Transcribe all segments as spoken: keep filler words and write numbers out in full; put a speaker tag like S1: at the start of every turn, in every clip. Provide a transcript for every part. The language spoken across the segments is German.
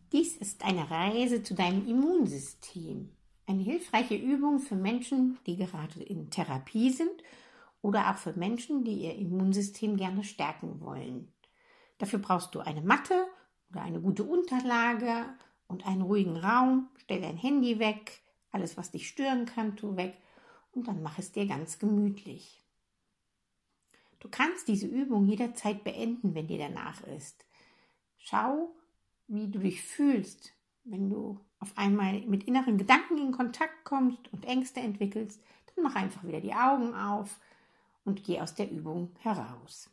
S1: Dies ist eine Reise zu deinem Immunsystem. Eine hilfreiche Übung für Menschen, die gerade in Therapie sind oder auch für Menschen, die ihr Immunsystem gerne stärken wollen. Dafür brauchst du eine Matte oder eine gute Unterlage und einen ruhigen Raum. Stell dein Handy weg, alles, was dich stören kann, tu weg und dann mach es dir ganz gemütlich. Du kannst diese Übung jederzeit beenden, wenn dir danach ist. Schau, wie du dich fühlst, wenn du auf einmal mit inneren Gedanken in Kontakt kommst und Ängste entwickelst. Dann mach einfach wieder die Augen auf und geh aus der Übung heraus.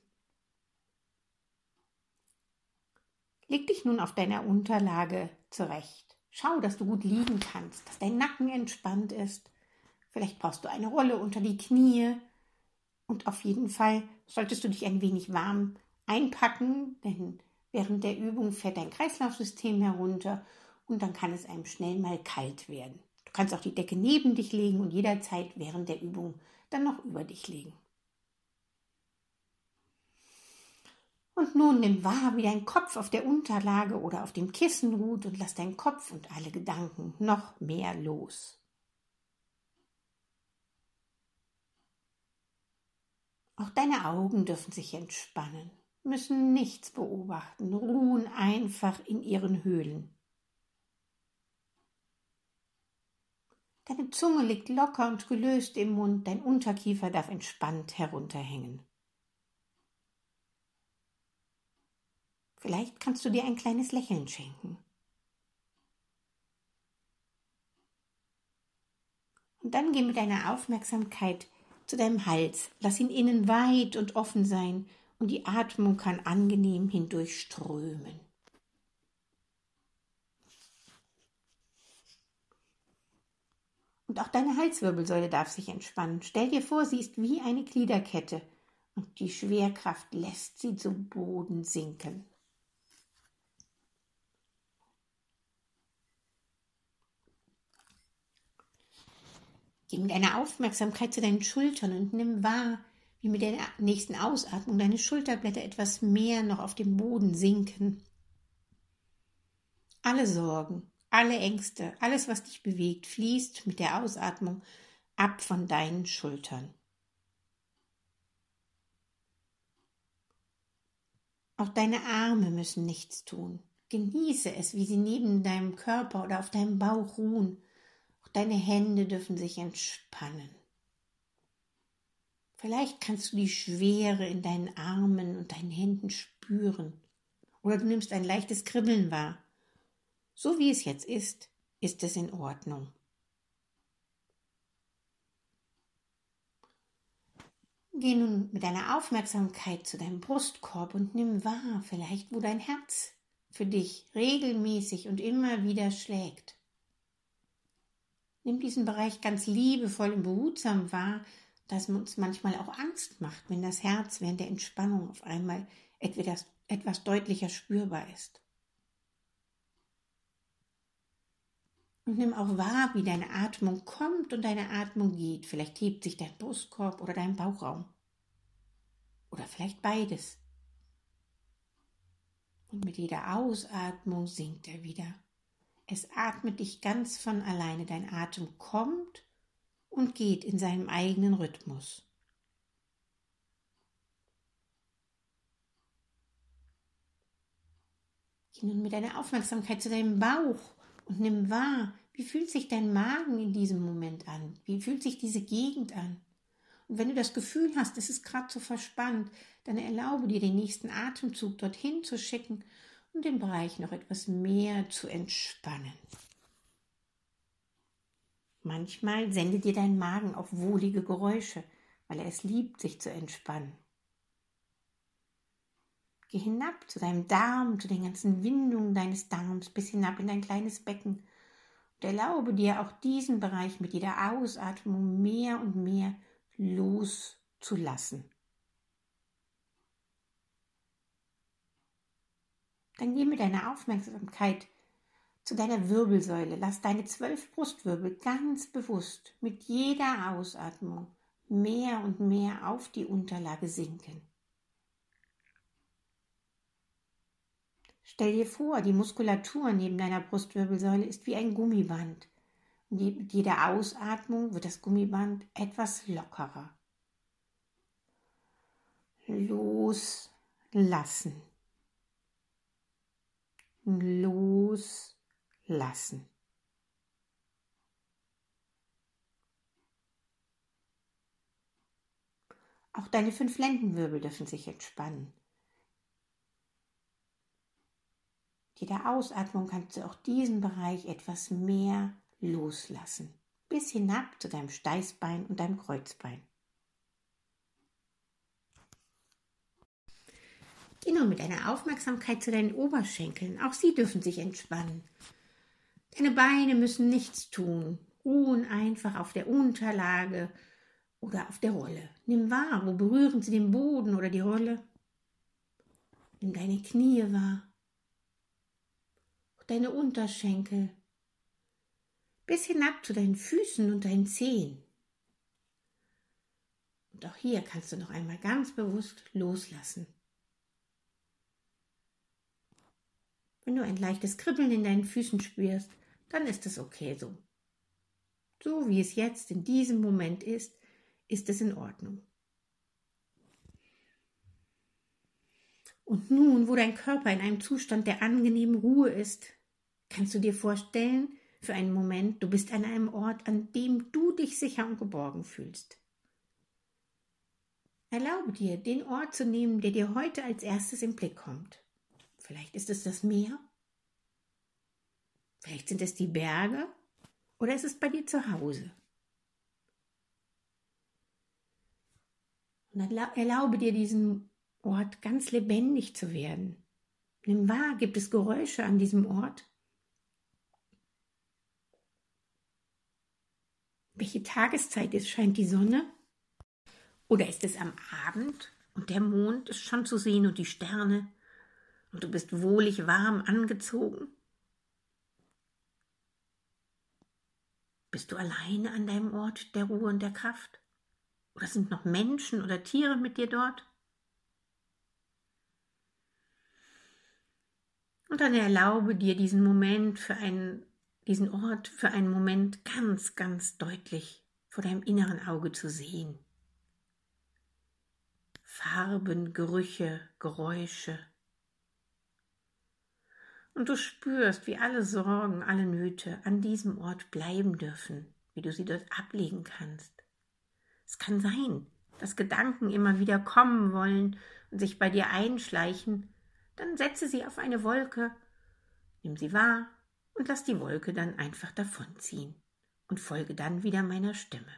S1: Leg dich nun auf deiner Unterlage zurecht. Schau, dass du gut liegen kannst, dass dein Nacken entspannt ist. Vielleicht brauchst du eine Rolle unter die Knie. Und auf jeden Fall solltest du dich ein wenig warm einpacken, denn während der Übung fährt dein Kreislaufsystem herunter und dann kann es einem schnell mal kalt werden. Du kannst auch die Decke neben dich legen und jederzeit während der Übung dann noch über dich legen. Und nun nimm wahr, wie dein Kopf auf der Unterlage oder auf dem Kissen ruht und lass deinen Kopf und alle Gedanken noch mehr los. Auch deine Augen dürfen sich entspannen, müssen nichts beobachten, ruhen einfach in ihren Höhlen. Deine Zunge liegt locker und gelöst im Mund, dein Unterkiefer darf entspannt herunterhängen. Vielleicht kannst du dir ein kleines Lächeln schenken. Und dann geh mit deiner Aufmerksamkeit zu deinem Hals. Lass ihn innen weit und offen sein und die Atmung kann angenehm hindurch strömen. Und auch deine Halswirbelsäule darf sich entspannen. Stell dir vor, sie ist wie eine Gliederkette und die Schwerkraft lässt sie zu Boden sinken. Geh mit deiner Aufmerksamkeit zu deinen Schultern und nimm wahr, wie mit der nächsten Ausatmung deine Schulterblätter etwas mehr noch auf dem Boden sinken. Alle Sorgen, alle Ängste, alles, was dich bewegt, fließt mit der Ausatmung ab von deinen Schultern. Auch deine Arme müssen nichts tun. Genieße es, wie sie neben deinem Körper oder auf deinem Bauch ruhen. Deine Hände dürfen sich entspannen. Vielleicht kannst du die Schwere in deinen Armen und deinen Händen spüren. Oder du nimmst ein leichtes Kribbeln wahr. So wie es jetzt ist, ist es in Ordnung. Geh nun mit deiner Aufmerksamkeit zu deinem Brustkorb und nimm wahr, vielleicht wo dein Herz für dich regelmäßig und immer wieder schlägt. Nimm diesen Bereich ganz liebevoll und behutsam wahr, dass uns manchmal auch Angst macht, wenn das Herz während der Entspannung auf einmal etwas, etwas deutlicher spürbar ist. Und nimm auch wahr, wie deine Atmung kommt und deine Atmung geht. Vielleicht hebt sich dein Brustkorb oder dein Bauchraum. Oder vielleicht beides. Und mit jeder Ausatmung sinkt er wieder. Es atmet dich ganz von alleine. Dein Atem kommt und geht in seinem eigenen Rhythmus. Geh nun mit deiner Aufmerksamkeit zu deinem Bauch und nimm wahr, wie fühlt sich dein Magen in diesem Moment an? Wie fühlt sich diese Gegend an? Und wenn du das Gefühl hast, es ist gerade so verspannt, dann erlaube dir den nächsten Atemzug dorthin zu schicken und den Bereich noch etwas mehr zu entspannen. Manchmal sendet dir dein Magen auch wohlige Geräusche, weil er es liebt, sich zu entspannen. Geh hinab zu deinem Darm, zu den ganzen Windungen deines Darms, bis hinab in dein kleines Becken und erlaube dir auch diesen Bereich mit jeder Ausatmung mehr und mehr loszulassen. Dann geh mit deiner Aufmerksamkeit zu deiner Wirbelsäule. Lass deine zwölf Brustwirbel ganz bewusst mit jeder Ausatmung mehr und mehr auf die Unterlage sinken. Stell dir vor, die Muskulatur neben deiner Brustwirbelsäule ist wie ein Gummiband. Und mit jeder Ausatmung wird das Gummiband etwas lockerer. Loslassen. Loslassen. Auch deine fünf Lendenwirbel dürfen sich entspannen. Mit jeder Ausatmung kannst du auch diesen Bereich etwas mehr loslassen. Bis hinab zu deinem Steißbein und deinem Kreuzbein. Geh nun mit deiner Aufmerksamkeit zu deinen Oberschenkeln. Auch sie dürfen sich entspannen. Deine Beine müssen nichts tun. Ruhen einfach auf der Unterlage oder auf der Rolle. Nimm wahr, wo berühren sie den Boden oder die Rolle. Nimm deine Knie wahr. Auch deine Unterschenkel. Bis hinab zu deinen Füßen und deinen Zehen. Und auch hier kannst du noch einmal ganz bewusst loslassen. Wenn du ein leichtes Kribbeln in deinen Füßen spürst, dann ist es okay so. So wie es jetzt in diesem Moment ist, ist es in Ordnung. Und nun, wo dein Körper in einem Zustand der angenehmen Ruhe ist, kannst du dir vorstellen, für einen Moment, du bist an einem Ort, an dem du dich sicher und geborgen fühlst. Erlaube dir, den Ort zu nehmen, der dir heute als erstes im Blick kommt. Vielleicht ist es das Meer, vielleicht sind es die Berge oder ist es bei dir zu Hause. Und erlaube dir, diesen Ort ganz lebendig zu werden. Nimm wahr, gibt es Geräusche an diesem Ort? Welche Tageszeit ist? Scheint die Sonne? Oder ist es am Abend und der Mond ist schon zu sehen und die Sterne und du bist wohlig warm angezogen? Bist du alleine an deinem Ort der Ruhe und der Kraft? Oder sind noch Menschen oder Tiere mit dir dort? Und dann erlaube dir diesen Moment für einen, diesen Ort für einen Moment ganz, ganz deutlich vor deinem inneren Auge zu sehen. Farben, Gerüche, Geräusche. Und du spürst, wie alle Sorgen, alle Nöte an diesem Ort bleiben dürfen, wie du sie dort ablegen kannst. Es kann sein, dass Gedanken immer wieder kommen wollen und sich bei dir einschleichen. Dann setze sie auf eine Wolke, nimm sie wahr und lass die Wolke dann einfach davonziehen und folge dann wieder meiner Stimme.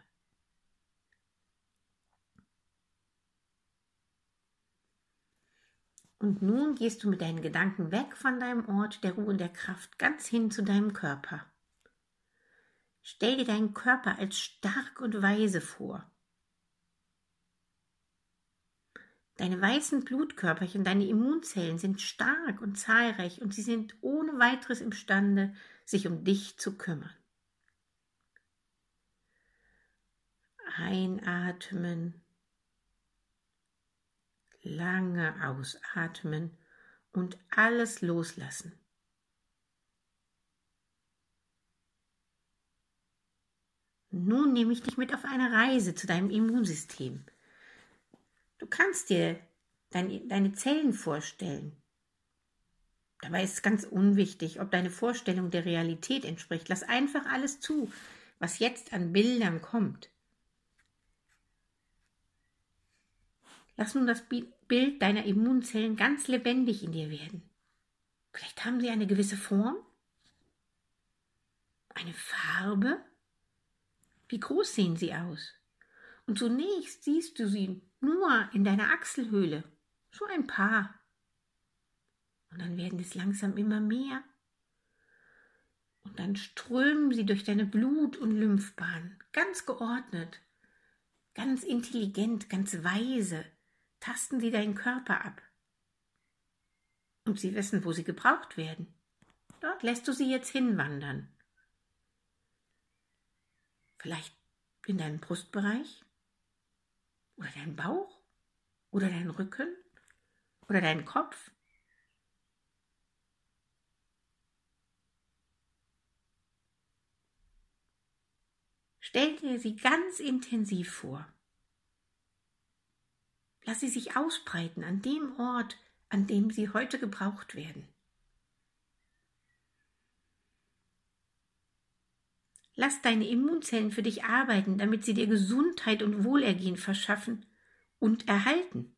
S1: Und nun gehst du mit deinen Gedanken weg von deinem Ort der Ruhe und der Kraft ganz hin zu deinem Körper. Stell dir deinen Körper als stark und weise vor. Deine weißen Blutkörperchen, deine Immunzellen sind stark und zahlreich und sie sind ohne weiteres imstande, sich um dich zu kümmern. Einatmen, lange ausatmen und alles loslassen. Nun nehme ich dich mit auf eine Reise zu deinem Immunsystem. Du kannst dir dein, deine Zellen vorstellen. Dabei ist es ganz unwichtig, ob deine Vorstellung der Realität entspricht. Lass einfach alles zu, was jetzt an Bildern kommt. Lass nun das Bild deiner Immunzellen ganz lebendig in dir werden. Vielleicht haben sie eine gewisse Form, eine Farbe. Wie groß sehen sie aus? Und zunächst siehst du sie nur in deiner Achselhöhle, so ein paar. Und dann werden es langsam immer mehr. Und dann strömen sie durch deine Blut- und Lymphbahn, ganz geordnet, ganz intelligent, ganz weise, tasten sie deinen Körper ab. Und sie wissen, wo sie gebraucht werden. Dort lässt du sie jetzt hinwandern. Vielleicht in deinen Brustbereich? Oder dein Bauch? Oder dein Rücken? Oder dein Kopf? Stell dir sie ganz intensiv vor. Lass sie sich ausbreiten an dem Ort, an dem sie heute gebraucht werden. Lass deine Immunzellen für dich arbeiten, damit sie dir Gesundheit und Wohlergehen verschaffen und erhalten.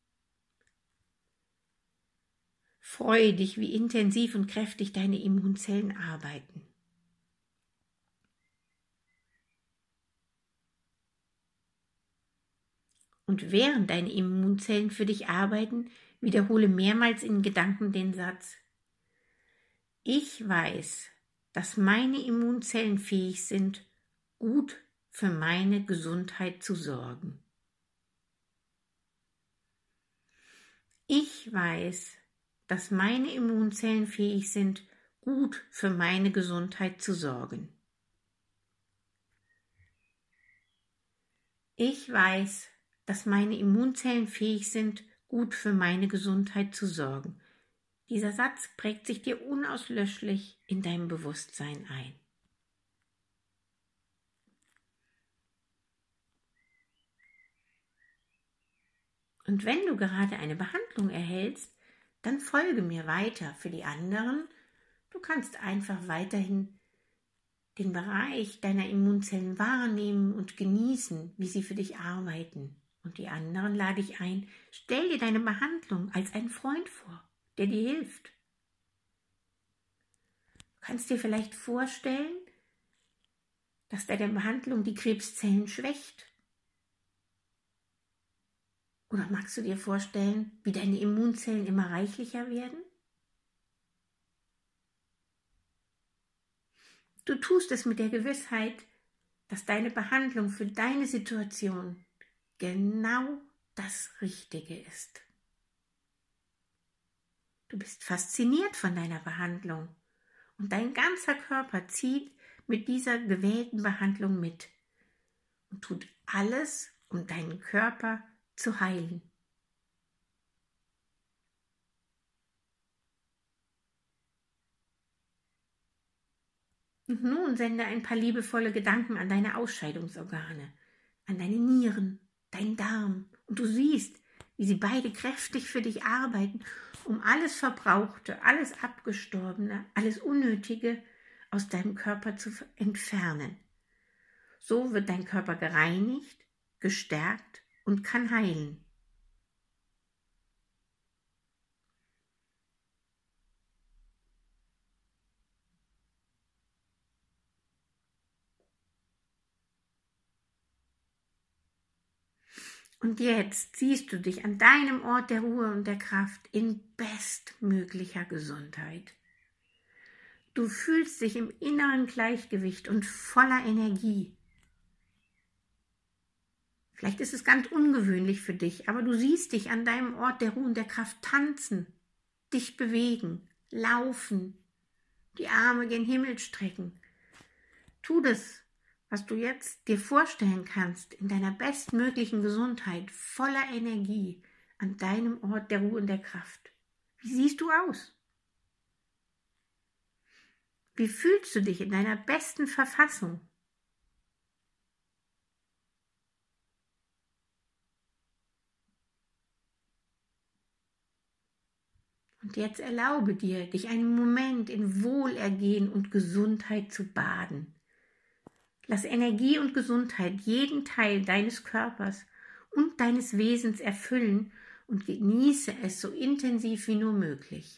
S1: Freue dich, wie intensiv und kräftig deine Immunzellen arbeiten. Und während deine Immunzellen für dich arbeiten, wiederhole mehrmals in Gedanken den Satz: Ich weiß, dass meine Immunzellen fähig sind, gut für meine Gesundheit zu sorgen. Ich weiß, dass meine Immunzellen fähig sind, gut für meine Gesundheit zu sorgen. Ich weiß, dass meine Immunzellen fähig sind, gut für meine Gesundheit zu sorgen. Dieser Satz prägt sich dir unauslöschlich in deinem Bewusstsein ein. Und wenn du gerade eine Behandlung erhältst, dann folge mir weiter. Für die anderen, du kannst einfach weiterhin den Bereich deiner Immunzellen wahrnehmen und genießen, wie sie für dich arbeiten. Und die anderen lade ich ein, stell dir deine Behandlung als einen Freund vor, der dir hilft. Du kannst dir vielleicht vorstellen, dass deine Behandlung die Krebszellen schwächt. Oder magst du dir vorstellen, wie deine Immunzellen immer reichlicher werden? Du tust es mit der Gewissheit, dass deine Behandlung für deine Situation genau das Richtige ist. Du bist fasziniert von deiner Behandlung und dein ganzer Körper zieht mit dieser gewählten Behandlung mit und tut alles, um deinen Körper zu heilen. Und nun sende ein paar liebevolle Gedanken an deine Ausscheidungsorgane, an deine Nieren, deinen Darm. Und du siehst, wie sie beide kräftig für dich arbeiten, um alles Verbrauchte, alles Abgestorbene, alles Unnötige aus deinem Körper zu entfernen. So wird dein Körper gereinigt, gestärkt und kann heilen. Und jetzt siehst du dich an deinem Ort der Ruhe und der Kraft in bestmöglicher Gesundheit. Du fühlst dich im inneren Gleichgewicht und voller Energie. Vielleicht ist es ganz ungewöhnlich für dich, aber du siehst dich an deinem Ort der Ruhe und der Kraft tanzen, dich bewegen, laufen, die Arme gen Himmel strecken. Tu das, was du jetzt dir vorstellen kannst, in deiner bestmöglichen Gesundheit, voller Energie, an deinem Ort der Ruhe und der Kraft. Wie siehst du aus? Wie fühlst du dich in deiner besten Verfassung? Und jetzt erlaube dir, dich einen Moment in Wohlergehen und Gesundheit zu baden. Lass Energie und Gesundheit jeden Teil deines Körpers und deines Wesens erfüllen und genieße es so intensiv wie nur möglich.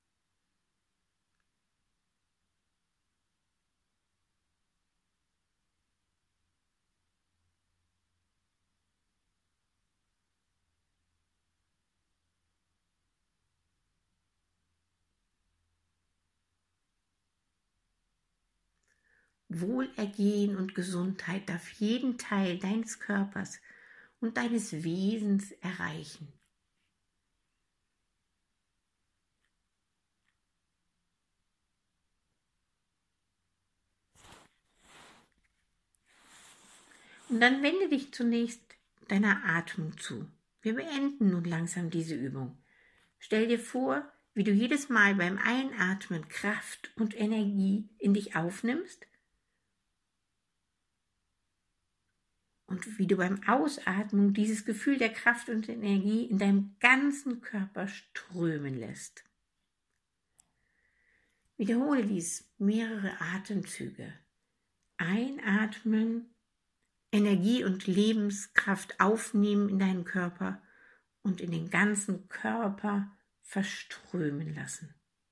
S1: Wohlergehen und Gesundheit darf jeden Teil deines Körpers und deines Wesens erreichen. Und dann wende dich zunächst deiner Atmung zu. Wir beenden nun langsam diese Übung. Stell dir vor, wie du jedes Mal beim Einatmen Kraft und Energie in dich aufnimmst und wie du beim Ausatmen dieses Gefühl der Kraft und Energie in deinem ganzen Körper strömen lässt. Wiederhole dies mehrere Atemzüge. Einatmen, Energie und Lebenskraft aufnehmen in deinen Körper und in den ganzen Körper verströmen lassen.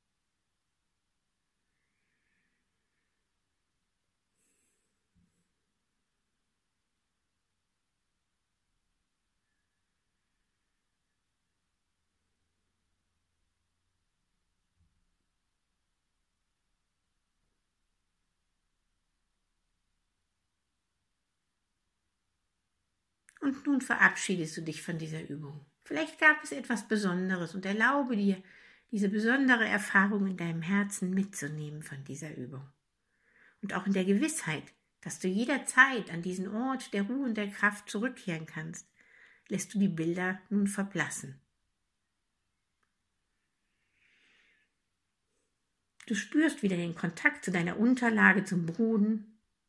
S1: Und nun verabschiedest du dich von dieser Übung. Vielleicht gab es etwas Besonderes und erlaube dir, diese besondere Erfahrung in deinem Herzen mitzunehmen von dieser Übung. Und auch in der Gewissheit, dass du jederzeit an diesen Ort der Ruhe und der Kraft zurückkehren kannst, lässt du die Bilder nun verblassen. Du spürst wieder den Kontakt zu deiner Unterlage, zum Boden,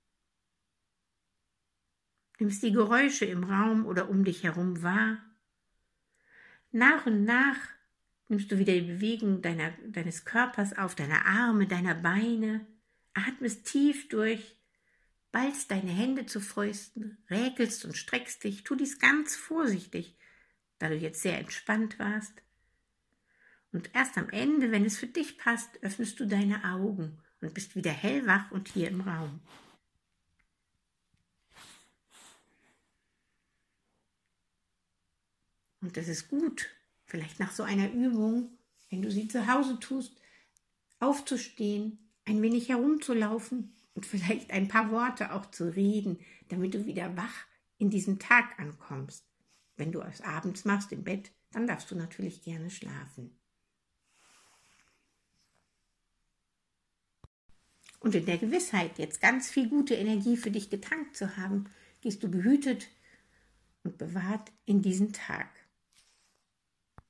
S1: nimmst die Geräusche im Raum oder um dich herum wahr. Nach und nach nimmst du wieder die Bewegung deiner, deines Körpers auf, deiner Arme, deiner Beine, atmest tief durch, ballst deine Hände zu Fäusten, räkelst und streckst dich. Tu dies ganz vorsichtig, da du jetzt sehr entspannt warst. Und erst am Ende, wenn es für dich passt, öffnest du deine Augen und bist wieder hellwach und hier im Raum. Und das ist gut, vielleicht nach so einer Übung, wenn du sie zu Hause tust, aufzustehen, ein wenig herumzulaufen und vielleicht ein paar Worte auch zu reden, damit du wieder wach in diesen Tag ankommst. Wenn du es abends machst im Bett, dann darfst du natürlich gerne schlafen. Und in der Gewissheit, jetzt ganz viel gute Energie für dich getankt zu haben, gehst du behütet und bewahrt in diesen Tag.